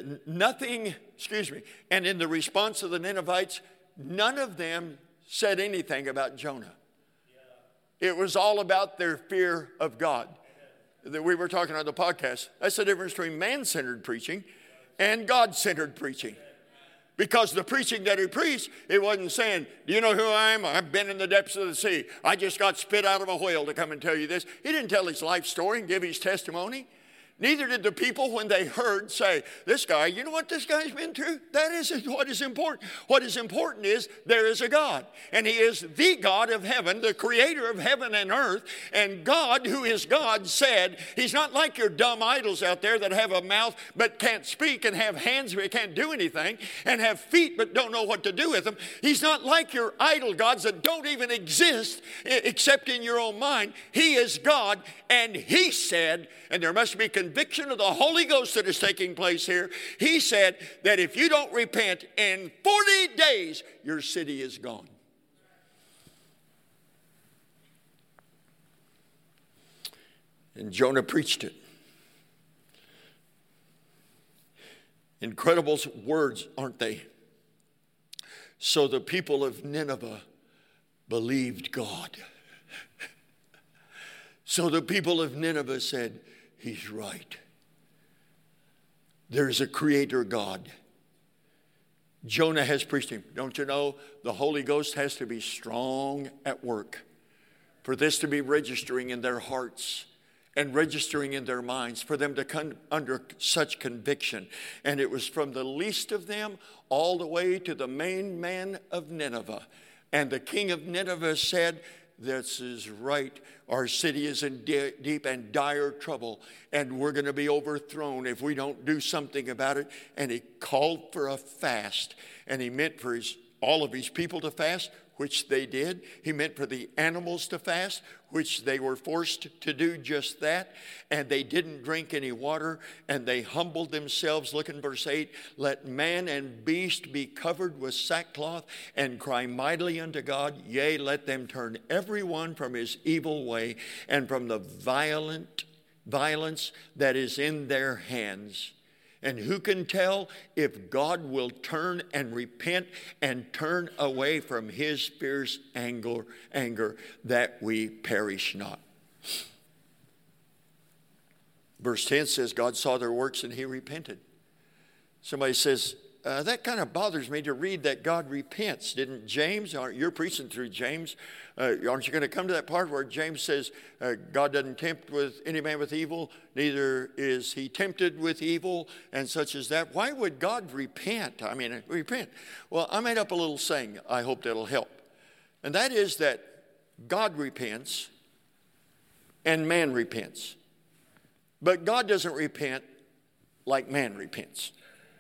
and in the response of the Ninevites, none of them said anything about Jonah. It was all about their fear of God. That we were talking on the podcast. That's the difference between man-centered preaching and God-centered preaching. Because the preaching that he preached, it wasn't saying, do you know who I am? I've been in the depths of the sea. I just got spit out of a whale to come and tell you this. He didn't tell his life story and give his testimony. Neither did the people, when they heard, say, this guy, you know what this guy's been through? That isn't what is important. What is important is there is a God. And he is the God of heaven, the creator of heaven and earth. And God, who is God, said, he's not like your dumb idols out there that have a mouth but can't speak, and have hands but can't do anything, and have feet but don't know what to do with them. He's not like your idol gods that don't even exist except in your own mind. He is God, and he said, and there must be conviction of the Holy Ghost that is taking place here. He said that if you don't repent, in 40 days, your city is gone. And Jonah preached it. Incredible words, aren't they? So the people of Nineveh believed God. So the people of Nineveh said, he's right. There's a creator God. Jonah has preached him. Don't you know the Holy Ghost has to be strong at work for this to be registering in their hearts and registering in their minds for them to come under such conviction. And it was from the least of them all the way to the main man of Nineveh. And the king of Nineveh said, "This is right. Our city is in deep and dire trouble, and we're going to be overthrown if we don't do something about it." And he called for a fast, and he meant for all of his people to fast, which they did. He meant for the animals to fast, which they were forced to do just that. And they didn't drink any water, and they humbled themselves. Look in verse 8. "Let man and beast be covered with sackcloth, and cry mightily unto God. Yea, let them turn every one from his evil way, and from the violence that is in their hands." And who can tell if God will turn and repent and turn away from his fierce anger that we perish not? Verse 10 says, God saw their works and he repented. Somebody says, that kind of bothers me to read that God repents. Didn't James, you're preaching through James, aren't you going to come to that part where James says God doesn't tempt with any man with evil, neither is he tempted with evil, and such as that? Why would God repent? I mean, repent. Well, I made up a little saying. I hope that'll help. And that is that God repents and man repents. But God doesn't repent like man repents.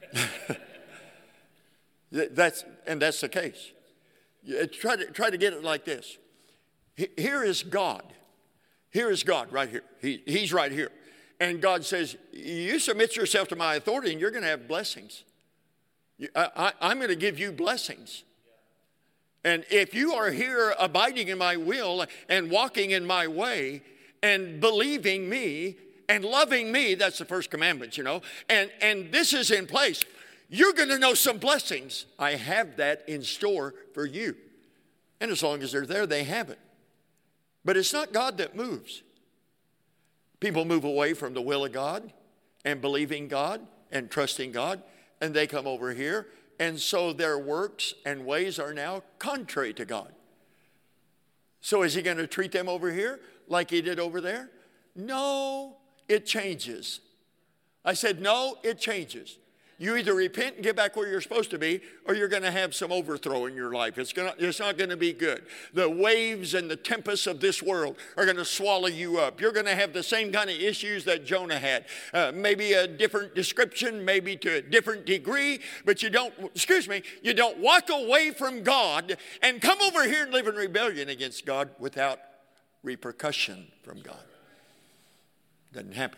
That's the case. Try to get it like this. Here is God. Here is God right here. He's right here. And God says, you submit yourself to my authority and you're going to have blessings. I'm going to give you blessings. And if you are here abiding in my will and walking in my way and believing me and loving me, that's the first commandment, you know, and this is in place, you're going to know some blessings. I have that in store for you. And as long as they're there, they have it. But it's not God that moves. People move away from the will of God and believing God and trusting God, and they come over here, and so their works and ways are now contrary to God. So is he going to treat them over here like he did over there? No, it changes. I said, no, it changes. You either repent and get back where you're supposed to be, or you're going to have some overthrow in your life. It's not going to be good. The waves and the tempests of this world are going to swallow you up. You're going to have the same kind of issues that Jonah had. Maybe a different description, maybe to a different degree, but you don't walk away from God and come over here and live in rebellion against God without repercussion from God. Doesn't happen.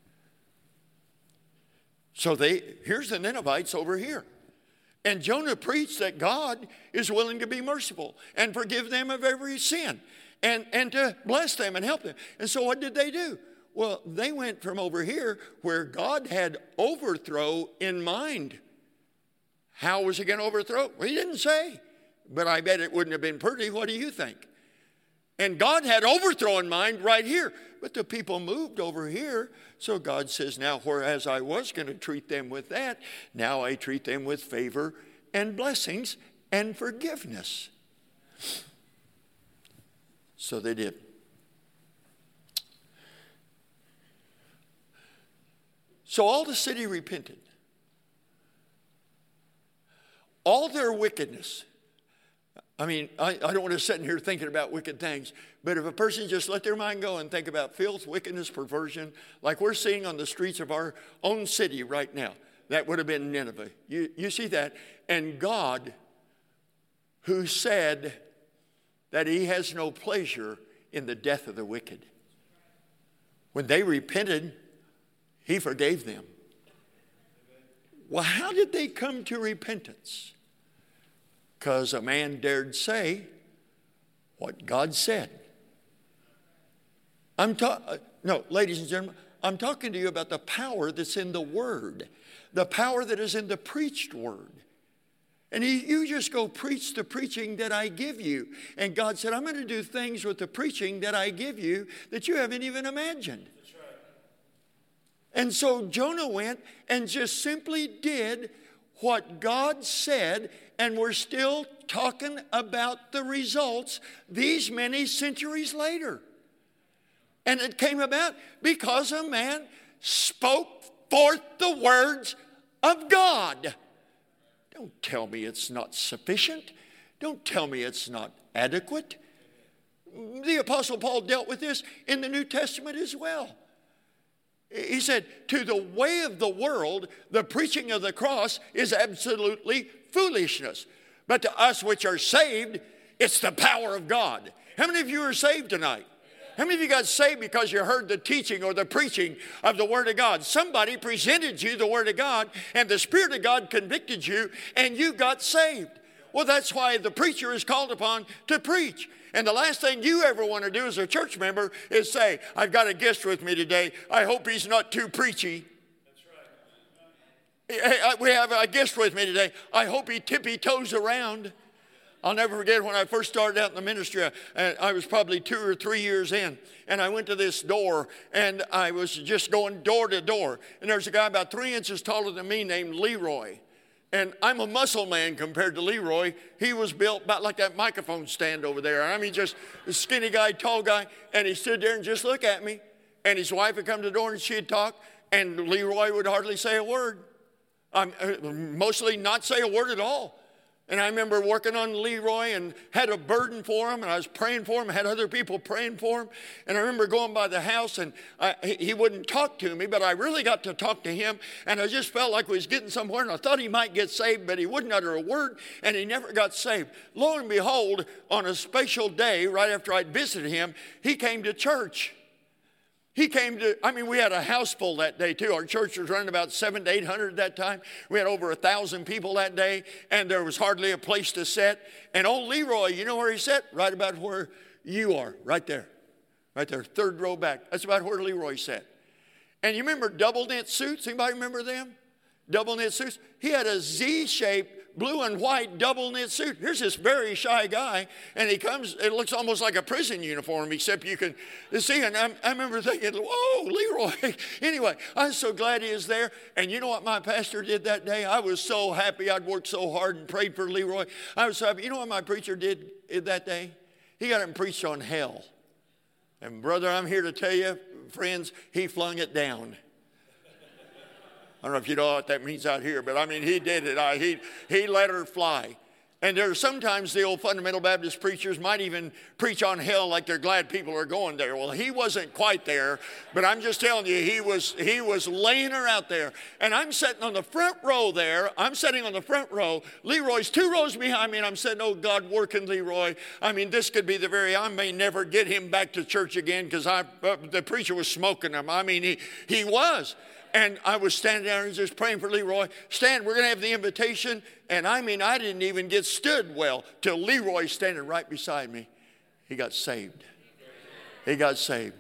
So here's the Ninevites over here. And Jonah preached that God is willing to be merciful and forgive them of every sin and to bless them and help them. And so what did they do? Well, they went from over here where God had overthrow in mind. How was he going to overthrow? Well, he didn't say. But I bet it wouldn't have been pretty. What do you think? And God had overthrow in mind right here. But the people moved over here. So God says, now, whereas I was going to treat them with that, now I treat them with favor and blessings and forgiveness. So they did. So all the city repented. All their wickedness. I mean, I don't want to sit in here thinking about wicked things, but if a person just let their mind go and think about filth, wickedness, perversion, like we're seeing on the streets of our own city right now, that would have been Nineveh. You see that? And God, who said that he has no pleasure in the death of the wicked, when they repented, he forgave them. Well, how did they come to repentance? Because a man dared say what God said. No, ladies and gentlemen, I'm talking to you about the power that's in the Word, the power that is in the preached Word. And you just go preach the preaching that I give you. And God said, I'm going to do things with the preaching that I give you that you haven't even imagined. That's right. And so Jonah went and just simply did what God said, and we're still talking about the results these many centuries later. And it came about because a man spoke forth the words of God. Don't tell me it's not sufficient. Don't tell me it's not adequate. The Apostle Paul dealt with this in the New Testament as well. He said, to the way of the world, the preaching of the cross is absolutely foolishness. But to us which are saved, it's the power of God. How many of you are saved tonight? How many of you got saved because you heard the teaching or the preaching of the Word of God? Somebody presented you the Word of God, and the Spirit of God convicted you, and you got saved. Well, that's why the preacher is called upon to preach. And the last thing you ever want to do as a church member is say, I've got a guest with me today. I hope he's not too preachy. That's right. We have a guest with me today. I hope he tippy-toes around. I'll never forget when I first started out in the ministry. I was probably 2 or 3 years in. And I went to this door, and I was just going door to door. And there's a guy about 3 inches taller than me named Leroy. And I'm a muscle man compared to Leroy. He was built about like that microphone stand over there. I mean, just a skinny guy, tall guy. And he stood there and just looked at me. And his wife would come to the door and she'd talk. And Leroy would hardly say a word. Mostly not say a word at all. And I remember working on Leroy and had a burden for him, and I was praying for him, had other people praying for him. And I remember going by the house, and he wouldn't talk to me, but I really got to talk to him. And I just felt like we was getting somewhere, and I thought he might get saved, but he wouldn't utter a word, and he never got saved. Lo and behold, on a special day, right after I'd visited him, he came to church. We had a house full that day too. Our church was running about 700 to 800 at that time. We had over 1,000 people that day, and there was hardly a place to sit. And old Leroy, you know where he sat? Right about where you are, right there. Right there, third row back. That's about where Leroy sat. And you remember double knit suits? Anybody remember them? Double knit suits? He had a Z-shaped blue and white double knit suit. Here's this very shy guy, and he comes, it looks almost like a prison uniform, except you can see, and I remember thinking, whoa, Leroy. Anyway, I was so glad he was there, and you know what my pastor did that day? I was so happy. I'd worked so hard and prayed for Leroy. I was so happy. You know what my preacher did that day? He got up and preached on hell. And brother, I'm here to tell you, friends, he flung it down. I don't know if you know what that means out here, but I mean, he did it. He let her fly. And there are sometimes the old fundamental Baptist preachers might even preach on hell like they're glad people are going there. Well, he wasn't quite there, but I'm just telling you, he was laying her out there. And I'm sitting on the front row there. I'm sitting on the front row. Leroy's 2 rows behind me, and I'm saying, oh, God, working Leroy. I mean, this could be I may never get him back to church again because the preacher was smoking him. I mean, he was. And I was standing there and just praying for Leroy. Stan, we're going to have the invitation. And I mean, I didn't even get stood well till Leroy's standing right beside me. He got saved. He got saved.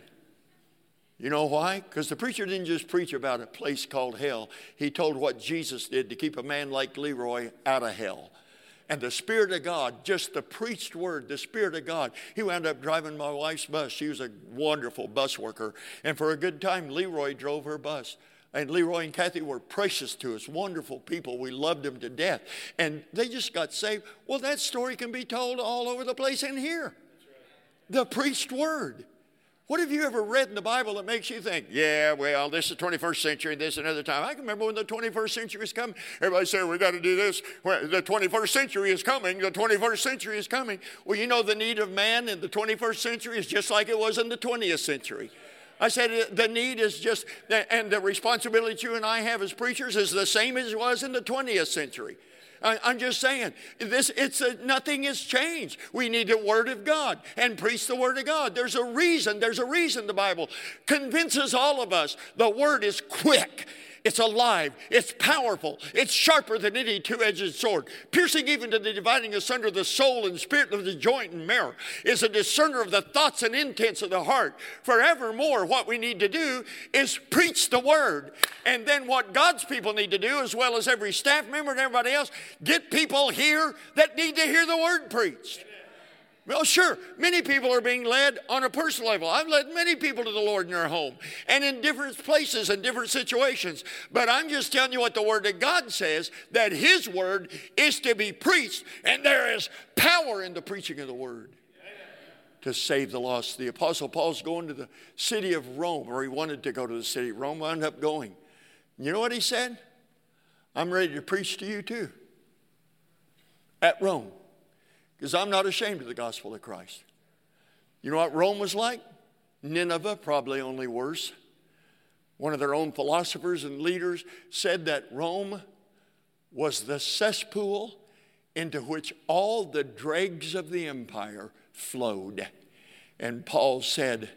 You know why? Because the preacher didn't just preach about a place called hell. He told what Jesus did to keep a man like Leroy out of hell. And the Spirit of God, just the preached word, the Spirit of God. He wound up driving my wife's bus. She was a wonderful bus worker. And for a good time, Leroy drove her bus. And Leroy and Kathy were precious to us, wonderful people. We loved them to death. And they just got saved. Well, that story can be told all over the place in here. The preached word. What have you ever read in the Bible that makes you think, yeah, well, this is the 21st century, this another time. I can remember when the 21st century was coming. Everybody said, we got to do this. Well, the 21st century is coming. The 21st century is coming. Well, you know, the need of man in the 21st century is just like it was in the 20th century. I said the need is just, and the responsibility you and I have as preachers is the same as it was in the 20th century. I'm just saying, nothing has changed. We need the Word of God and preach the Word of God. There's a reason the Bible convinces all of us. The Word is quick. It's alive. It's powerful. It's sharper than any two-edged sword, piercing even to the dividing asunder the soul and spirit of the joint and marrow. Is a discerner of the thoughts and intents of the heart. Forevermore, what we need to do is preach the Word. And then what God's people need to do, as well as every staff member and everybody else, get people here that need to hear the Word preached. Well, sure, many people are being led on a personal level. I've led many people to the Lord in their home and in different places and different situations. But I'm just telling you what the Word of God says, that His Word is to be preached, and there is power in the preaching of the Word. to save the lost. The Apostle Paul's going to the city of Rome, or he wanted to go to the city of Rome, wound up going. You know what he said? I'm ready to preach to you too. At Rome. Because I'm not ashamed of the gospel of Christ. You know what Rome was like? Nineveh, probably only worse. One of their own philosophers and leaders said that Rome was the cesspool into which all the dregs of the empire flowed. And Paul said,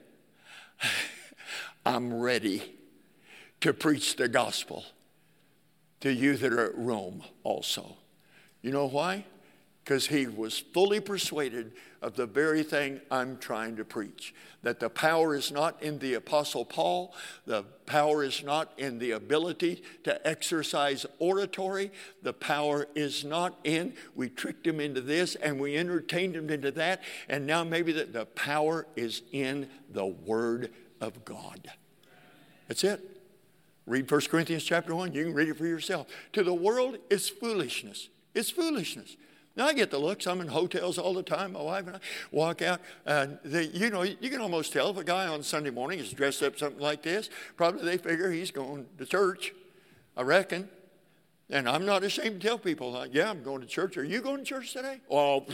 I'm ready to preach the gospel to you that are at Rome also. You know why? Because he was fully persuaded of the very thing I'm trying to preach. That the power is not in the Apostle Paul. The power is not in the ability to exercise oratory. The power is not in, we tricked him into this and we entertained him into that. And now maybe the power is in the Word of God. That's it. Read 1 Corinthians chapter 1. You can read it for yourself. To the world, it's foolishness. It's foolishness. Now, I get the looks. I'm in hotels all the time. My wife and I walk out. You can almost tell if a guy on Sunday morning is dressed up something like this. Probably they figure he's going to church, I reckon. And I'm not ashamed to tell people, yeah, I'm going to church. Are you going to church today? Oh,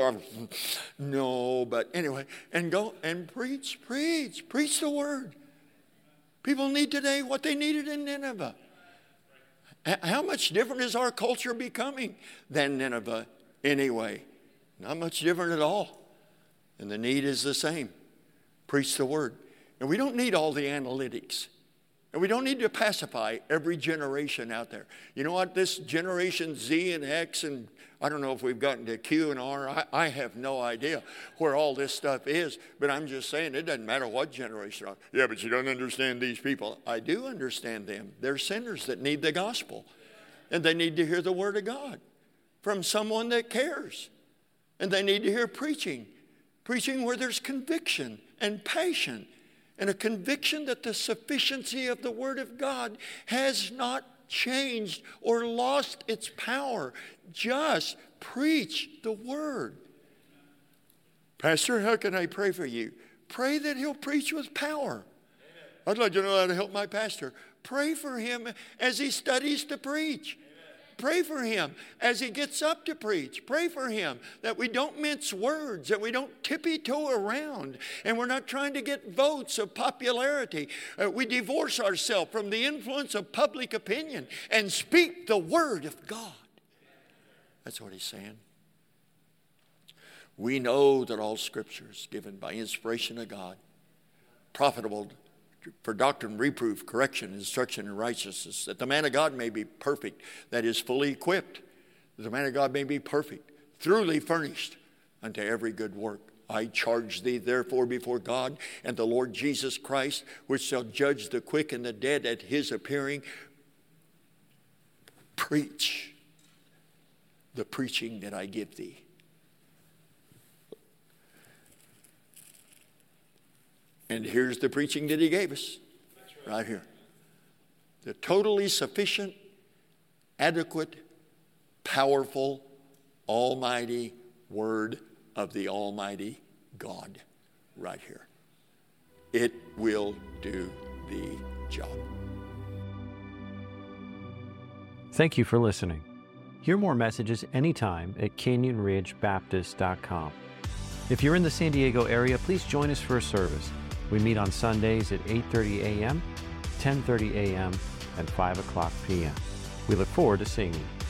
no, but anyway. And go and preach the word. People need today what they needed in Nineveh. How much different is our culture becoming than Nineveh anyway? Not much different at all. And the need is the same. Preach the word. And we don't need all the analytics. And we don't need to pacify every generation out there. You know what? This generation Z and X, and I don't know if we've gotten to Q and R. I have no idea where all this stuff is. But I'm just saying it doesn't matter what generation. Yeah, but you don't understand these people. I do understand them. They're sinners that need the gospel. And they need to hear the word of God from someone that cares. And they need to hear preaching. Preaching where there's conviction and passion. And a conviction that the sufficiency of the Word of God has not changed or lost its power. Just preach the Word. Pastor, how can I pray for you? Pray that he'll preach with power. I'd like to know how to help my pastor. Pray for him as he studies to preach. Pray for him as he gets up to preach. Pray for him that we don't mince words, that we don't tippy-toe around, and we're not trying to get votes of popularity. We divorce ourselves from the influence of public opinion and speak the word of God. That's what he's saying. We know that all Scripture is given by inspiration of God, profitable for doctrine, reproof, correction, instruction in righteousness, that the man of God may be perfect, that is fully equipped, that the man of God may be perfect, thoroughly furnished unto every good work. I charge thee therefore before God and the Lord Jesus Christ, which shall judge the quick and the dead at his appearing. Preach the preaching that I give thee. And here's the preaching that he gave us, right here. The totally sufficient, adequate, powerful, almighty word of the Almighty God, right here. It will do the job. Thank you for listening. Hear more messages anytime at CanyonRidgeBaptist.com. If you're in the San Diego area, please join us for a service. We meet on Sundays at 8:30 a.m., 10:30 a.m., and 5 o'clock p.m. We look forward to seeing you.